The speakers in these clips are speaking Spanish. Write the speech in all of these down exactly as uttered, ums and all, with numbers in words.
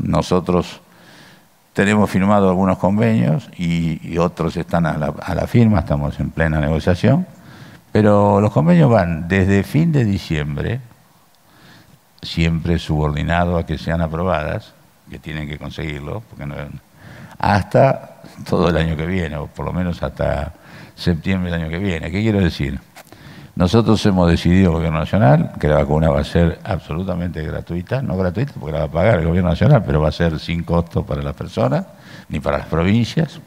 nosotros tenemos firmado algunos convenios y, y otros están a la, a la firma, estamos en plena negociación, pero los convenios van desde fin de diciembre, siempre subordinado a que sean aprobadas, que tienen que conseguirlo, porque no, hasta todo el año que viene, o por lo menos hasta septiembre del año que viene. ¿Qué quiero decir? Nosotros hemos decidido, el Gobierno Nacional, que la vacuna va a ser absolutamente gratuita, no gratuita porque la va a pagar el Gobierno Nacional, pero va a ser sin costo para las personas, ni para las provincias.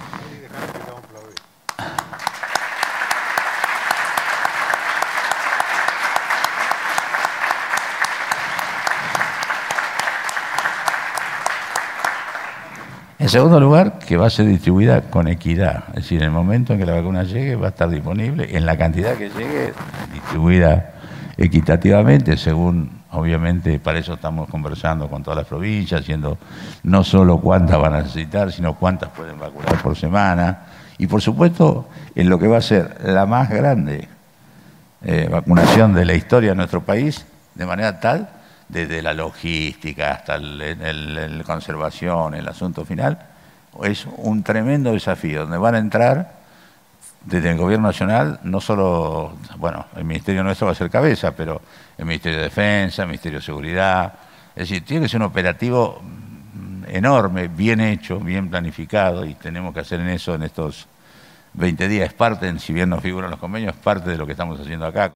En segundo lugar, que va a ser distribuida con equidad. Es decir, en el momento en que la vacuna llegue, va a estar disponible en la cantidad que llegue, distribuida equitativamente, según, obviamente, para eso estamos conversando con todas las provincias, siendo no solo cuántas van a necesitar, sino cuántas pueden vacunar por semana. Y, por supuesto, en lo que va a ser la más grande eh, vacunación de la historia de nuestro país, de manera tal, desde la logística hasta el, el, el conservación, el asunto final, es un tremendo desafío, donde van a entrar desde el Gobierno Nacional, no solo, bueno, el Ministerio nuestro va a ser cabeza, pero el Ministerio de Defensa, el Ministerio de Seguridad, es decir, tiene que ser un operativo enorme, bien hecho, bien planificado, y tenemos que hacer en eso en estos veinte días, es parte, si bien no figuran los convenios, es parte de lo que estamos haciendo acá.